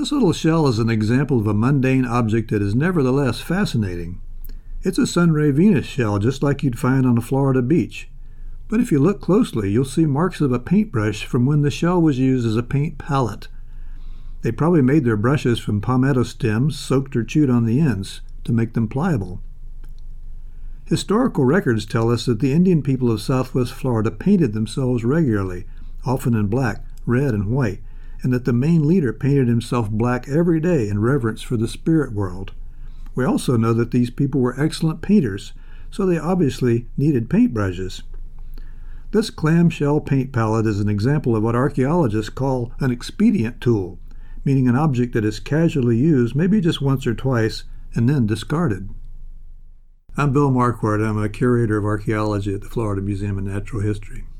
This little shell is an example of a mundane object that is nevertheless fascinating. It's a Sunray Venus shell, just like you'd find on a Florida beach. But if you look closely, you'll see marks of a paintbrush from when the shell was used as a paint palette. They probably made their brushes from palmetto stems, soaked or chewed on the ends, to make them pliable. Historical records tell us that the Indian people of southwest Florida painted themselves regularly, often in black, red, and white, and that the main leader painted himself black every day in reverence for the spirit world. We also know that these people were excellent painters, so they obviously needed paintbrushes. This clamshell paint palette is an example of what archaeologists call an expedient tool, meaning an object that is casually used maybe just once or twice and then discarded. I'm Bill Marquardt. I'm a curator of archaeology at the Florida Museum of Natural History.